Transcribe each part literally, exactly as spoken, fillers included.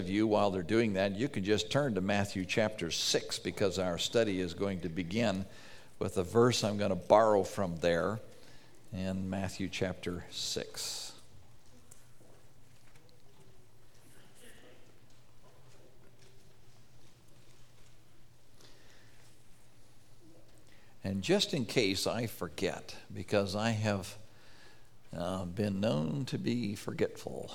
of you, while they're doing that, you can just turn to Matthew chapter six, because our study is going to begin with a verse I'm going to borrow from there in Matthew chapter six. And just in case I forget, because I have uh, been known to be forgetful,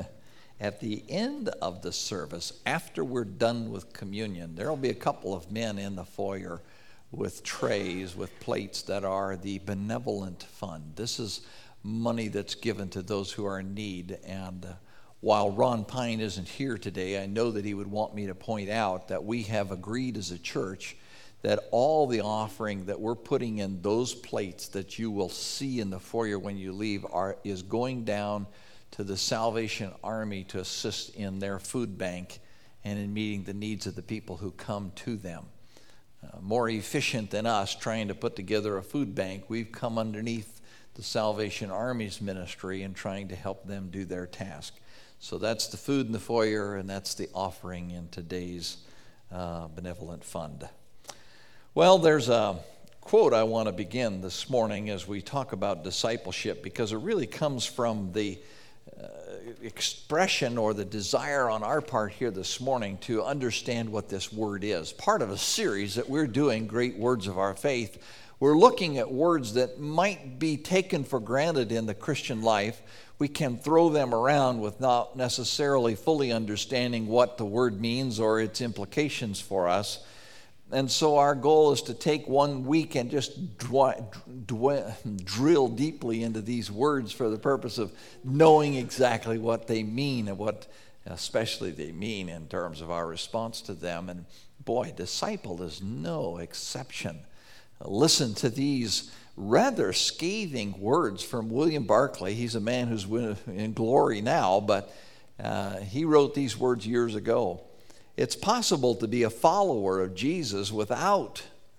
at the end of the service, after we're done with communion, there will be a couple of men in the foyer with trays, with plates that are the benevolent fund. This is money that's given to those who are in need. And uh, while Ron Pine isn't here today, I know that he would want me to point out that we have agreed as a church that all the offering that we're putting in those plates that you will see in the foyer when you leave are is going down to the Salvation Army to assist in their food bank and in meeting the needs of the people who come to them. Uh, more efficient than us trying to put together a food bank, we've come underneath the Salvation Army's ministry and trying to help them do their task. So that's the food in the foyer, and that's the offering in today's uh, benevolent fund. Well, there's a quote I want to begin this morning as we talk about discipleship, because it really comes from the uh, expression or the desire on our part here this morning to understand what this word is. Part of a series that we're doing, Great Words of Our Faith, we're looking at words that might be taken for granted in the Christian life. We can throw them around without necessarily fully understanding what the word means or its implications for us. And so our goal is to take one week and just dw- dw- drill deeply into these words for the purpose of knowing exactly what they mean and what especially they mean in terms of our response to them. And boy, disciple is no exception. Listen to these rather scathing words from William Barclay. He's a man who's in glory now, but uh, he wrote these words years ago. It's possible to be a follower of Jesus without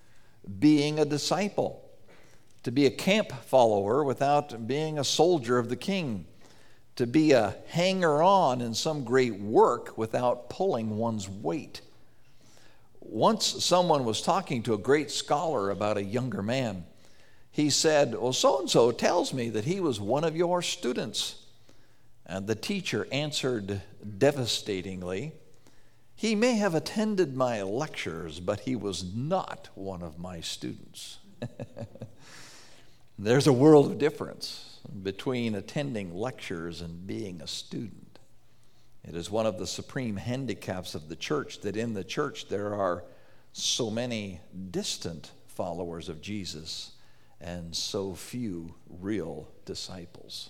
being a disciple, to be a camp follower without being a soldier of the King, to be a hanger-on in some great work without pulling one's weight. Once someone was talking to a great scholar about a younger man. He said, well, so-and-so tells me that he was one of your students. And the teacher answered devastatingly, he may have attended my lectures, but he was not one of my students. There's a world of difference between attending lectures and being a student. It is one of the supreme handicaps of the church that in the church there are so many distant followers of Jesus and so few real disciples.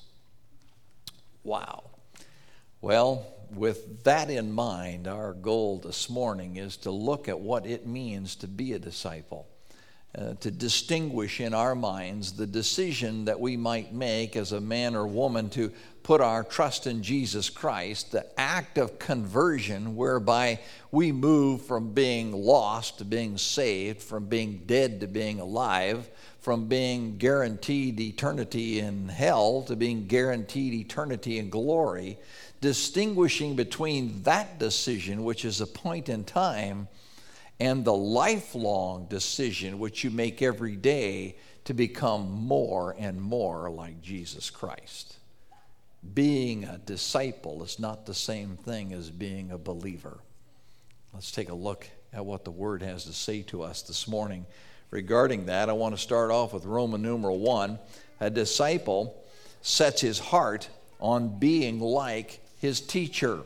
Wow. Well, with that in mind, our goal this morning is to look at what it means to be a disciple, uh, to distinguish in our minds the decision that we might make as a man or woman to put our trust in Jesus Christ, the act of conversion whereby we move from being lost to being saved, from being dead to being alive, from being guaranteed eternity in hell to being guaranteed eternity in glory. Distinguishing between that decision, which is a point in time, and the lifelong decision which you make every day to become more and more like Jesus Christ. Being a disciple is not the same thing as being a believer. Let's take a look at what the Word has to say to us this morning regarding that. I want to start off with Roman numeral one. A disciple sets his heart on being like his teacher.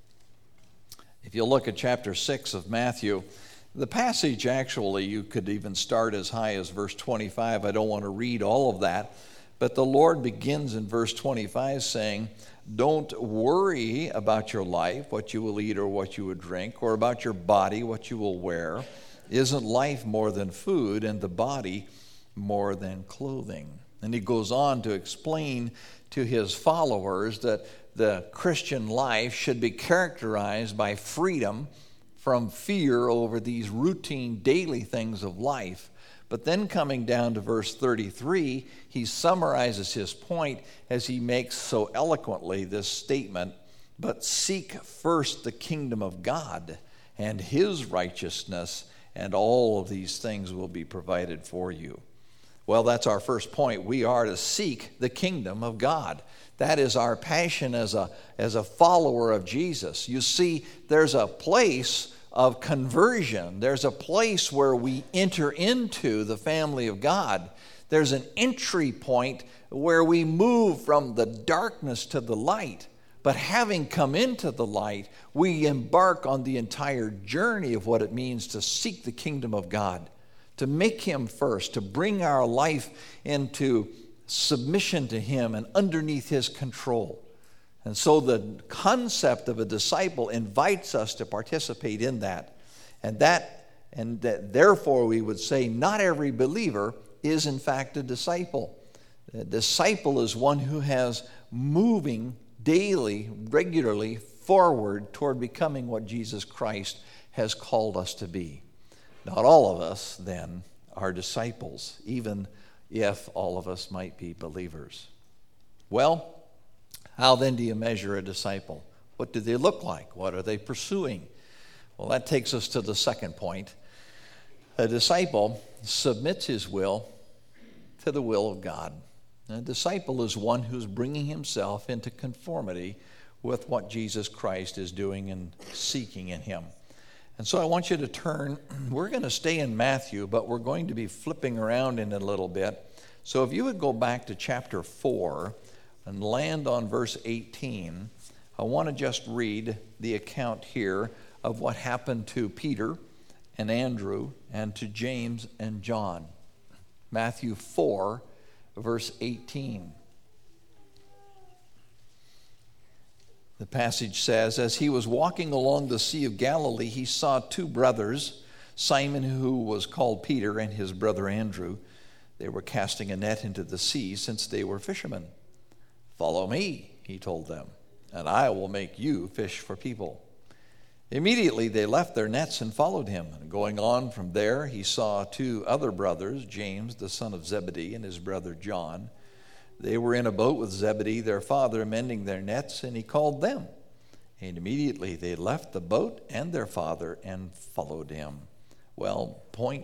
If you look at chapter six of Matthew, the passage actually, you could even start as high as verse twenty-five. I don't want to read all of that, but the Lord begins in verse twenty-five saying, don't worry about your life, what you will eat or what you will drink, or about your body, what you will wear. Isn't life more than food and the body more than clothing? And he goes on to explain to his followers that the Christian life should be characterized by freedom from fear over these routine daily things of life. But then coming down to verse thirty-three, he summarizes his point as he makes so eloquently this statement but seek first the kingdom of God and his righteousness, and all of these things will be provided for you. Well, that's our first point. We are to seek the kingdom of God. That is our passion as a, as a follower of Jesus. You see, there's a place of conversion. There's a place where we enter into the family of God. There's an entry point where we move from the darkness to the light. But having come into the light, we embark on the entire journey of what it means to seek the kingdom of God, to make him first, to bring our life into submission to him and underneath his control. And so the concept of a disciple invites us to participate in that. And that, and that therefore we would say not every believer is in fact a disciple. A disciple is one who has moving daily, regularly forward toward becoming what Jesus Christ has called us to be. Not all of us, then, are disciples, even if all of us might be believers. Well, how then do you measure a disciple? What do they look like? What are they pursuing? Well, that takes us to the second point. A disciple submits his will to the will of God. A disciple is one who's bringing himself into conformity with what Jesus Christ is doing and seeking in him. And so I want you to turn, we're going to stay in Matthew, but we're going to be flipping around in it a little bit. So if you would go back to chapter four and land on verse eighteen, I want to just read the account here of what happened to Peter and Andrew and to James and John. Matthew four, verse eighteen. The passage says, as he was walking along the Sea of Galilee, he saw two brothers, Simon, who was called Peter, and his brother Andrew. They were casting a net into the sea, since they were fishermen. Follow me, he told them, and I will make you fish for people. Immediately they left their nets and followed him. And going on from there, he saw two other brothers, James, the son of Zebedee, and his brother John. They were in a boat with Zebedee, their father, mending their nets, and he called them. And immediately they left the boat and their father and followed him. Well, point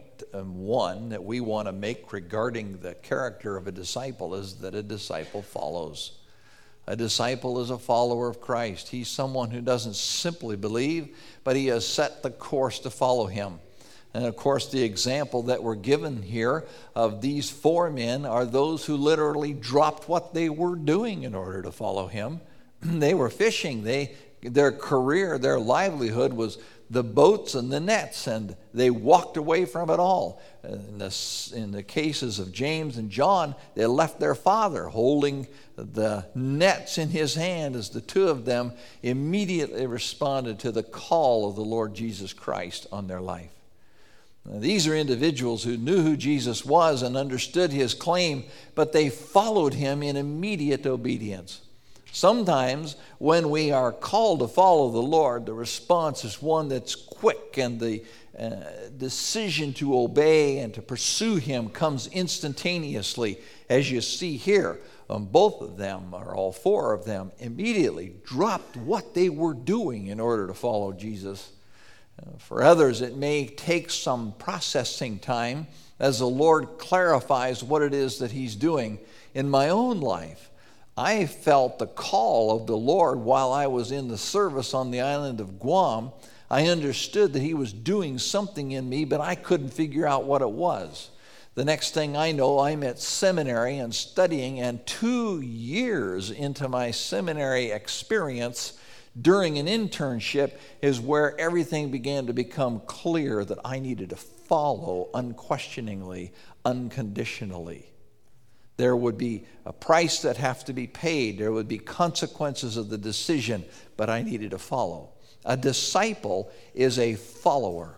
one that we want to make regarding the character of a disciple is that a disciple follows. A disciple is a follower of Christ. He's someone who doesn't simply believe, but he has set the course to follow him. And of course, the example that we're given here of these four men are those who literally dropped what they were doing in order to follow him. They were fishing. They, their career, their livelihood was the boats and the nets, and they walked away from it all. In the, in the cases of James and John, they left their father holding the nets in his hand as the two of them immediately responded to the call of the Lord Jesus Christ on their life. Now, these are individuals who knew who Jesus was and understood his claim, but they followed him in immediate obedience. Sometimes when we are called to follow the Lord, the response is one that's quick, and the uh, decision to obey and to pursue him comes instantaneously, as you see here. Um, both of them, or all four of them, immediately dropped what they were doing in order to follow Jesus. Uh, for others, it may take some processing time as the Lord clarifies what it is that he's doing. In my own life, I felt the call of the Lord while I was in the service on the island of Guam. I understood that he was doing something in me, but I couldn't figure out what it was. The next thing I know, I'm at seminary and studying, and two years into my seminary experience, during an internship, is where everything began to become clear that I needed to follow unquestioningly, unconditionally. There would be a price that have to be paid. There would be consequences of the decision, but I needed to follow. A disciple is a follower.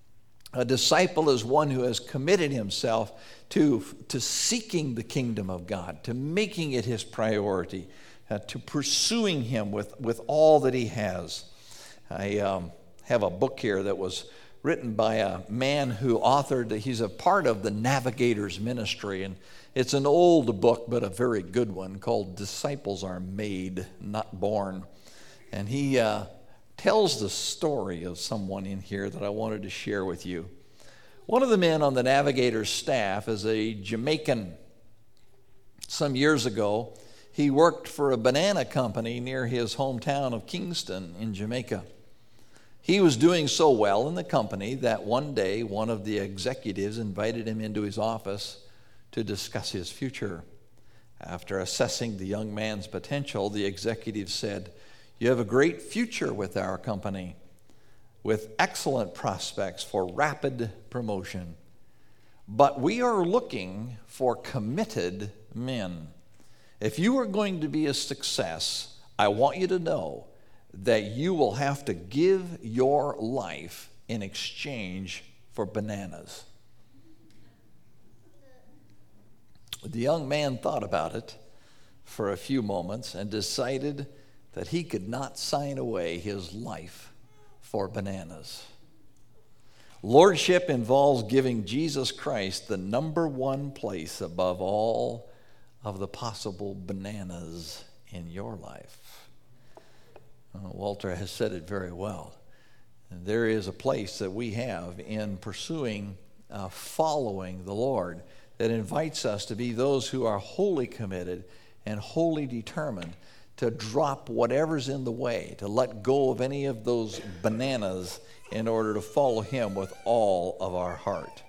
A disciple is one who has committed himself to, to seeking the kingdom of God, to making it his priority, uh, to pursuing him with, with all that he has. I um, have a book here that was written by a man who authored, he's a part of the Navigators Ministry, and it's an old book, but a very good one, called Disciples Are Made, Not Born. And he uh, tells the story of someone in here that I wanted to share with you. One of the men on the Navigator's staff is a Jamaican. Some years ago, he worked for a banana company near his hometown of Kingston in Jamaica. He was doing so well in the company that one day one of the executives invited him into his office to discuss his future. After assessing the young man's potential, the executive said, "You have a great future with our company, with excellent prospects for rapid promotion. But we are looking for committed men. If you are going to be a success, I want you to know that you will have to give your life in exchange for bananas." The young man thought about it for a few moments and decided that he could not sign away his life for bananas. Lordship involves giving Jesus Christ the number one place above all of the possible bananas in your life. Uh, Walter has said it very well. There is a place that we have in pursuing, uh, following the Lord that invites us to be those who are wholly committed and wholly determined to drop whatever's in the way, to let go of any of those bananas in order to follow him with all of our heart.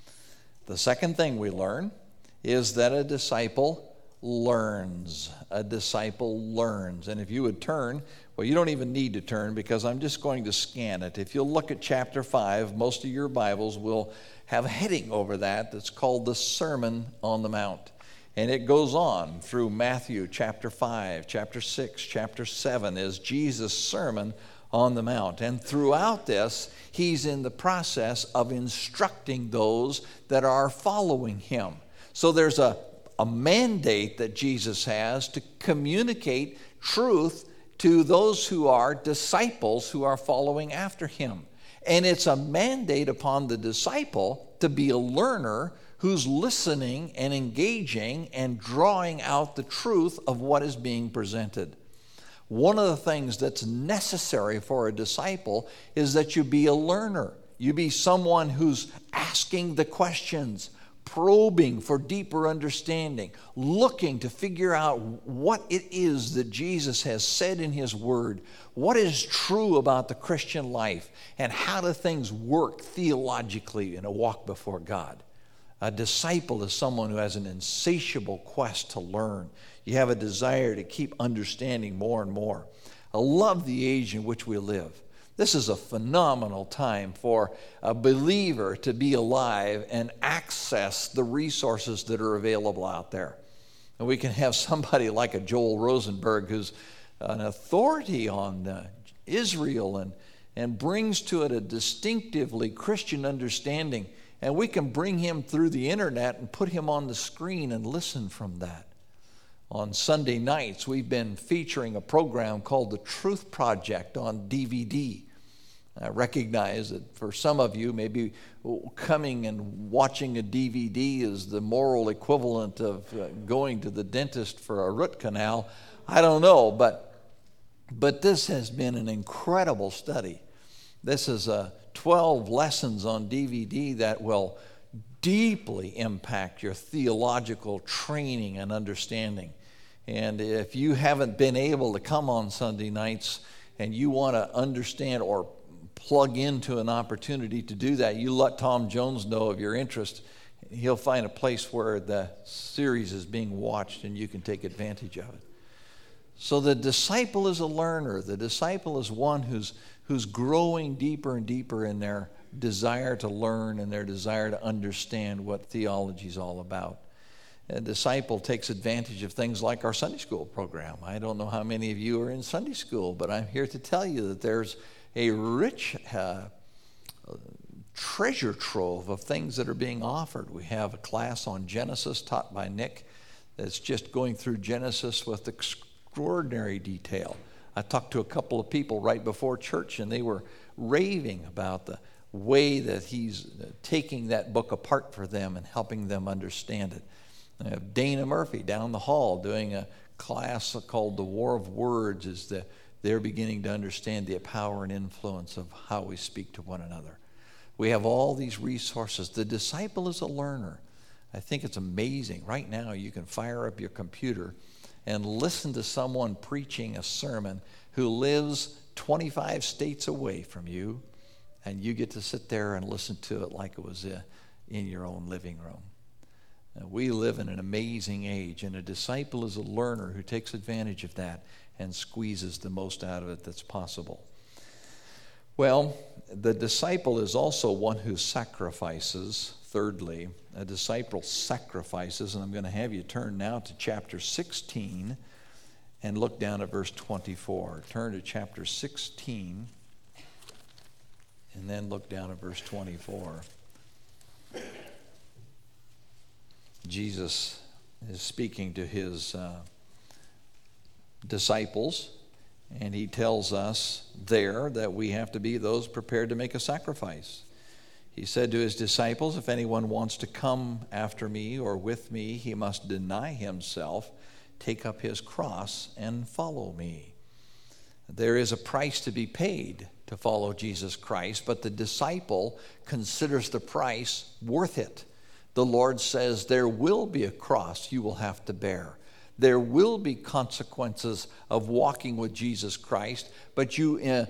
The second thing we learn is that a disciple learns. A disciple learns. And if you would turn, well, you don't even need to turn because I'm just going to scan it. If you'll look at chapter five, most of your Bibles will have a heading over that that's called the Sermon on the Mount. And it goes on through Matthew chapter five, chapter six, chapter seven is Jesus' Sermon on the Mount. And throughout this, he's in the process of instructing those that are following him. So there's a, a mandate that Jesus has to communicate truth to those who are disciples who are following after him. And it's a mandate upon the disciple to be a learner who's listening and engaging and drawing out the truth of what is being presented. One of the things that's necessary for a disciple is that you be a learner. You be someone who's asking the questions, probing for deeper understanding, looking to figure out what it is that Jesus has said in his word, what is true about the Christian life, and how do things work theologically in a walk before God. A disciple is someone who has an insatiable quest to learn. You have a desire to keep understanding more and more. I love the age in which we live. This is a phenomenal time for a believer to be alive and access the resources that are available out there. And we can have somebody like a Joel Rosenberg who's an authority on uh, Israel and, and brings to it a distinctively Christian understanding. And we can bring him through the internet and put him on the screen and listen from that. On Sunday nights, we've been featuring a program called The Truth Project on D V D. I recognize that for some of you, maybe coming and watching a D V D is the moral equivalent of uh, going to the dentist for a root canal. I don't know, but, but this has been an incredible study. This is a twelve lessons on D V D that will deeply impact your theological training and understanding. And if you haven't been able to come on Sunday nights and you want to understand or plug into an opportunity to do that, you let Tom Jones know of your interest. He'll find a place where the series is being watched and you can take advantage of it. So the disciple is a learner. The disciple is one who's who's growing deeper and deeper in their desire to learn and their desire to understand what theology is all about. A disciple takes advantage of things like our Sunday school program. I don't know how many of you are in Sunday school, but I'm here to tell you that there's a rich uh, treasure trove of things that are being offered. We have a class on Genesis taught by Nick that's just going through Genesis with extraordinary detail. I talked to a couple of people right before church, and they were raving about the way that he's taking that book apart for them and helping them understand it. I have Dana Murphy down the hall doing a class called The War of Words, is the they're beginning to understand the power and influence of how we speak to one another. We have all these resources. The disciple is a learner. I think it's amazing. Right now, you can fire up your computer and listen to someone preaching a sermon who lives twenty-five states away from you, and you get to sit there and listen to it like it was uh, in your own living room. Uh, we live in an amazing age, and a disciple is a learner who takes advantage of that and squeezes the most out of it that's possible. Well, the disciple is also one who sacrifices. Thirdly, a disciple sacrifices, and I'm going to have you turn now to chapter sixteen and look down at verse twenty-four. Turn to chapter sixteen and then look down at verse twenty-four. Jesus is speaking to his uh, disciples, and he tells us there that we have to be those prepared to make a sacrifice. He said to his disciples, if anyone wants to come after me or with me, he must deny himself, take up his cross, and follow me. There is a price to be paid to follow Jesus Christ, but the disciple considers the price worth it. The Lord says there will be a cross you will have to bear. There will be consequences of walking with Jesus Christ, but you uh,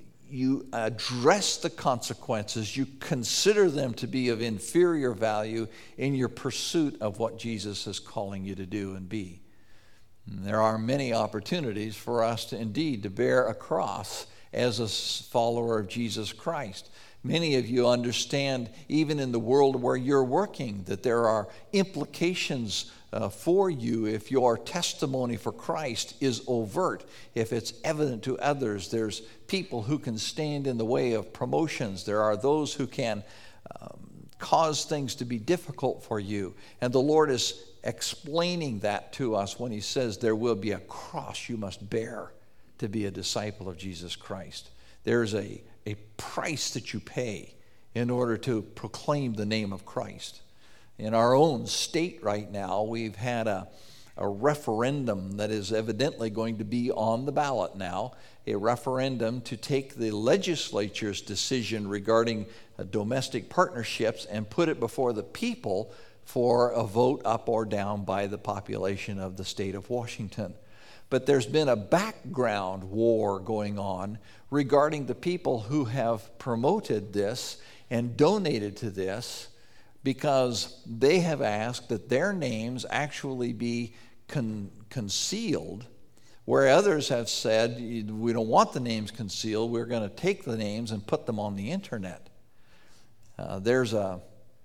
you address the consequences. You consider them to be of inferior value in your pursuit of what Jesus is calling you to do and be. And there are many opportunities for us to indeed to bear a cross as a follower of Jesus Christ. Many of you understand, even in the world where you're working, that there are implications uh, for you if your testimony for Christ is overt, if it's evident to others. There's people who can stand in the way of promotions. There are those who can um, cause things to be difficult for you. And the Lord is explaining that to us when he says there will be a cross you must bear to be a disciple of Jesus Christ. There's a, a price that you pay in order to proclaim the name of Christ. In our own state right now, we've had a, a referendum that is evidently going to be on the ballot now, a referendum to take the legislature's decision regarding uh, domestic partnerships and put it before the people for a vote up or down by the population of the state of Washington. But there's been a background war going on regarding the people who have promoted this and donated to this, because they have asked that their names actually be con- concealed, where others have said, we don't want the names concealed, we're going to take the names and put them on the internet. Uh, there's a,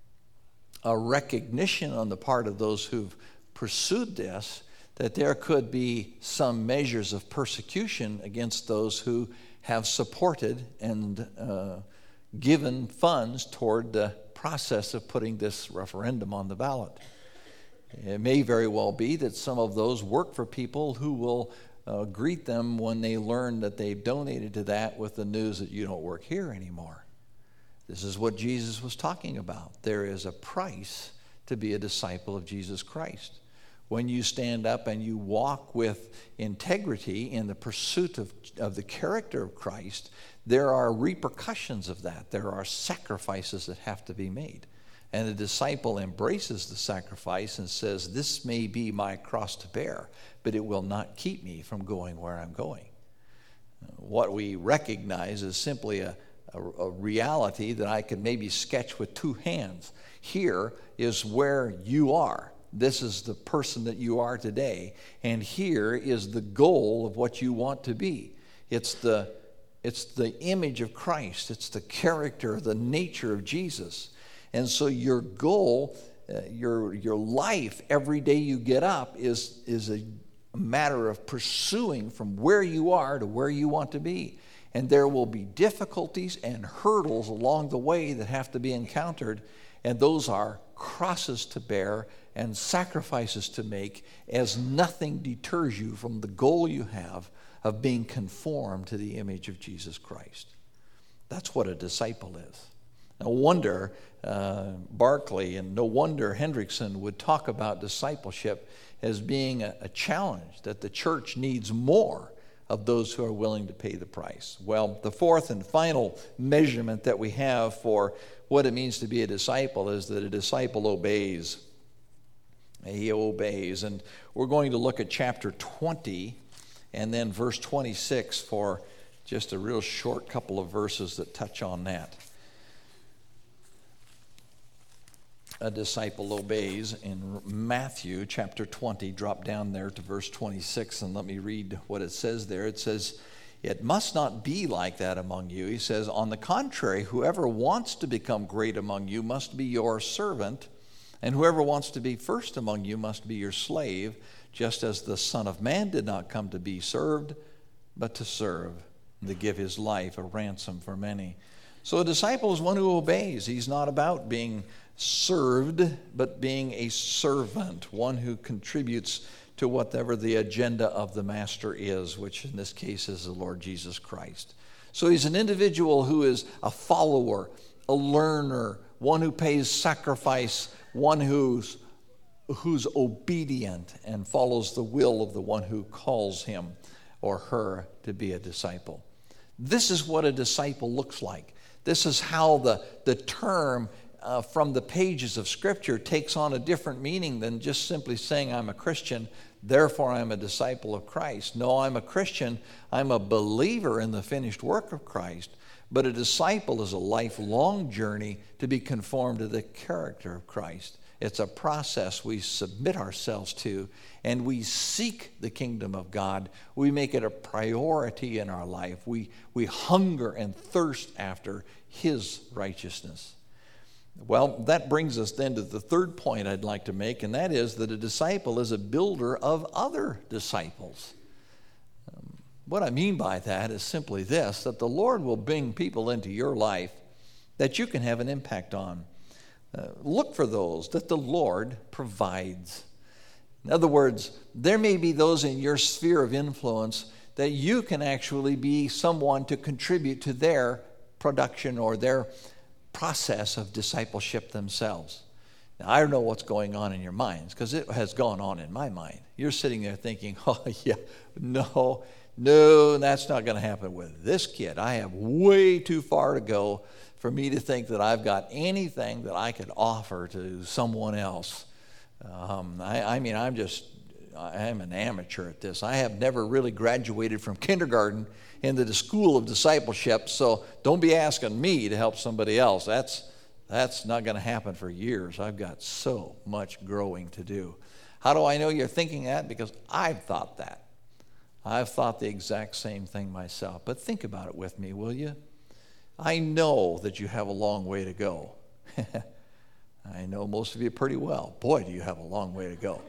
a recognition on the part of those who've pursued this that there could be some measures of persecution against those who have supported and uh, given funds toward the process of putting this referendum on the ballot. It may very well be that some of those work for people who will uh, greet them when they learn that they've donated to that with the news that you don't work here anymore. This is what Jesus was talking about. There is a price to be a disciple of Jesus Christ. When you stand up and you walk with integrity in the pursuit of, of the character of Christ, there are repercussions of that. There are sacrifices that have to be made. And the disciple embraces the sacrifice and says, this may be my cross to bear, but it will not keep me from going where I'm going. What we recognize is simply a, a, a reality that I can maybe sketch with two hands. Here is where you are. This is the person that you are today. And here is the goal of what you want to be. It's the, it's the image of Christ. It's the character, the nature of Jesus. And so your goal, uh, your, your life, every day you get up is, is a matter of pursuing from where you are to where you want to be. And there will be difficulties and hurdles along the way that have to be encountered. And those are crosses to bear and sacrifices to make, as nothing deters you from the goal you have of being conformed to the image of Jesus Christ. That's what a disciple is. No wonder uh, Barclay and no wonder Hendrickson would talk about discipleship as being a, a challenge, that the church needs more of those who are willing to pay the price. Well, the fourth and final measurement that we have for what it means to be a disciple is that a disciple obeys. He obeys. And we're going to look at chapter twenty and then verse twenty-six for just a real short couple of verses that touch on that. A disciple obeys in Matthew chapter twenty. Drop down there to verse twenty-six and let me read what it says there. It says, "It must not be like that among you." He says, "On the contrary, whoever wants to become great among you must be your servant, and whoever wants to be first among you must be your slave, just as the Son of Man did not come to be served, but to serve, and to give his life a ransom for many." So a disciple is one who obeys. He's not about being served, but being a servant, one who contributes to whatever the agenda of the master is, which in this case is the Lord Jesus Christ. So he's an individual who is a follower, a learner, one who pays sacrifice, one who's who's obedient and follows the will of the one who calls him or her to be a disciple. This is what a disciple looks like. This is how the, the term uh, from the pages of Scripture takes on a different meaning than just simply saying I'm a Christian, therefore I'm a disciple of Christ. No, I'm a Christian, I'm a believer in the finished work of Christ, but a disciple is a lifelong journey to be conformed to the character of Christ. It's a process we submit ourselves to, and we seek the kingdom of God. We make it a priority in our life. We, we hunger and thirst after his righteousness. Well, that brings us then to the third point I'd like to make, and that is that a disciple is a builder of other disciples. Um, what I mean by that is simply this, that the Lord will bring people into your life that you can have an impact on. Uh, look for those that the Lord provides. In other words, there may be those in your sphere of influence that you can actually be someone to contribute to their production or their process of discipleship themselves. Now, I don't know what's going on in your minds because it has gone on in my mind. You're sitting there thinking, oh yeah, no, no, that's not going to happen with this kid. I have way too far to go for me to think that I've got anything that I could offer to someone else. Um, I, I mean, I'm just, I'm an amateur at this. I have never really graduated from kindergarten into the school of discipleship, so don't be asking me to help somebody else. That's, that's not going to happen for years. I've got so much growing to do. How do I know you're thinking that? Because I've thought that. I've thought the exact same thing myself. But think about it with me, will you? I know that you have a long way to go. I know most of you pretty well. Boy, do you have a long way to go.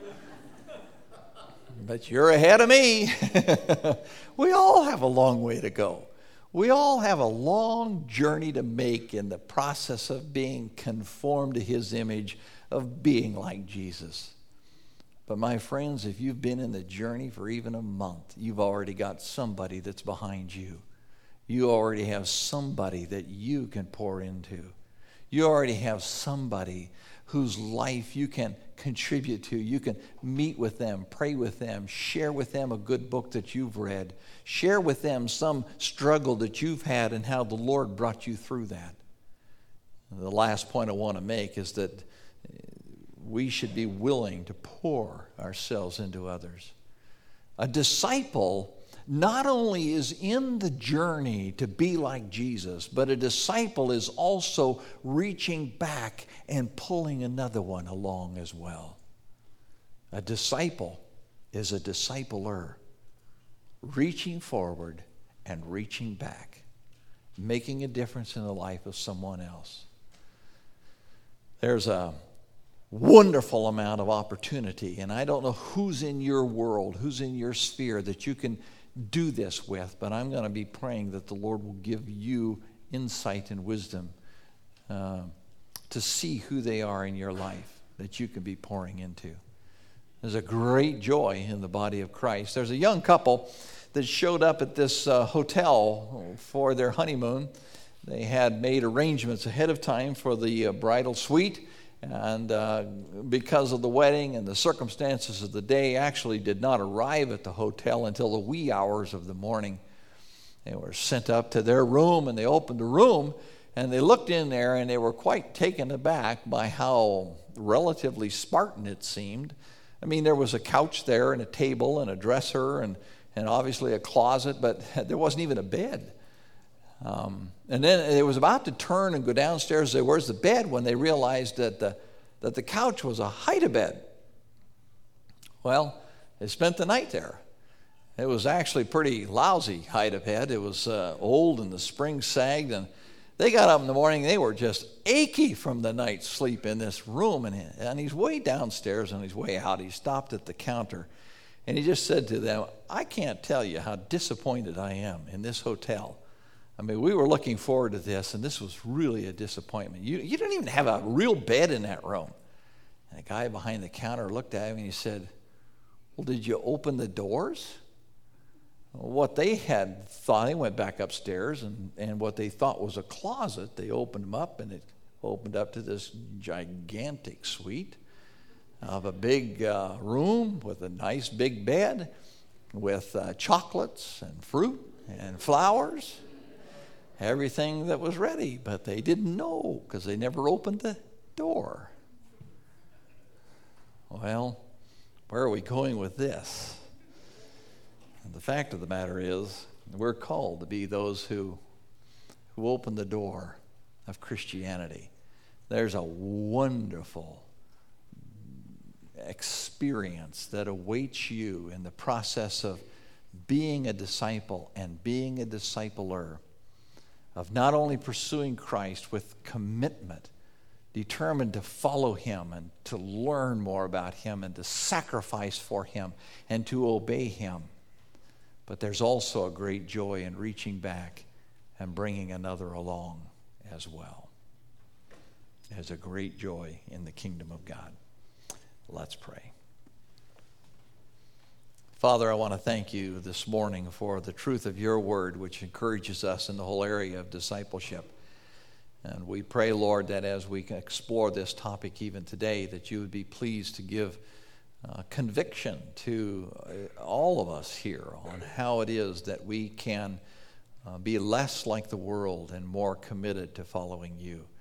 But you're ahead of me. We all have a long way to go. We all have a long journey to make in the process of being conformed to his image, of being like Jesus. But my friends, if you've been in the journey for even a month, you've already got somebody that's behind you. You already have somebody that you can pour into. You already have somebody whose life you can contribute to. You can meet with them, pray with them, share with them a good book that you've read. Share with them some struggle that you've had and how the Lord brought you through that. The last point I want to make is that we should be willing to pour ourselves into others. A disciple not only is in the journey to be like Jesus, but a disciple is also reaching back and pulling another one along as well. A disciple is a discipler, reaching forward and reaching back, making a difference in the life of someone else. There's a wonderful amount of opportunity, and I don't know who's in your world, who's in your sphere that you can do this with, but I'm going to be praying that the Lord will give you insight and wisdom uh, to see who they are in your life that you can be pouring into. There's a great joy in the body of Christ. There's a young couple that showed up at this uh, hotel for their honeymoon. They had made arrangements ahead of time for the uh, bridal suite, and uh, because of the wedding and the circumstances of the day, actually did not arrive at the hotel until the wee hours of the morning. They were sent up to their room, and they opened the room, and they looked in there, and they were quite taken aback by how relatively Spartan it seemed. I mean, there was a couch there, and a table, and a dresser, and, and obviously a closet, but there wasn't even a bed. Um, and then it was about to turn and go downstairs and say, "Where's the bed?" when they realized that the, that the couch was a hide-a-bed. Well, they spent the night there. It was actually pretty lousy hide-a-bed. It was uh, old, and the springs sagged, and they got up in the morning. They were just achy from the night's sleep in this room. And, and he's way downstairs on his way out. He stopped at the counter, and he just said to them, "I can't tell you how disappointed I am in this hotel. I mean, we were looking forward to this, and this was really a disappointment. You, you didn't even have a real bed in that room." And the guy behind the counter looked at him, and he said, "Well, did you open the doors?" What they had thought, they went back upstairs, and, and what they thought was a closet, they opened them up, and it opened up to this gigantic suite of a big uh, room with a nice big bed with uh, chocolates and fruit and flowers, everything that was ready, but they didn't know because they never opened the door. Well, where are we going with this? And the fact of the matter is, we're called to be those who, who open the door of Christianity. There's a wonderful experience that awaits you in the process of being a disciple and being a discipler, of not only pursuing Christ with commitment, determined to follow him and to learn more about him and to sacrifice for him and to obey him. But there's also a great joy in reaching back and bringing another along as well. There's a great joy in the kingdom of God. Let's pray. Father, I want to thank you this morning for the truth of your word, which encourages us in the whole area of discipleship. And we pray, Lord, that as we explore this topic even today, that you would be pleased to give uh, conviction to uh, all of us here on how it is that we can uh, be less like the world and more committed to following you.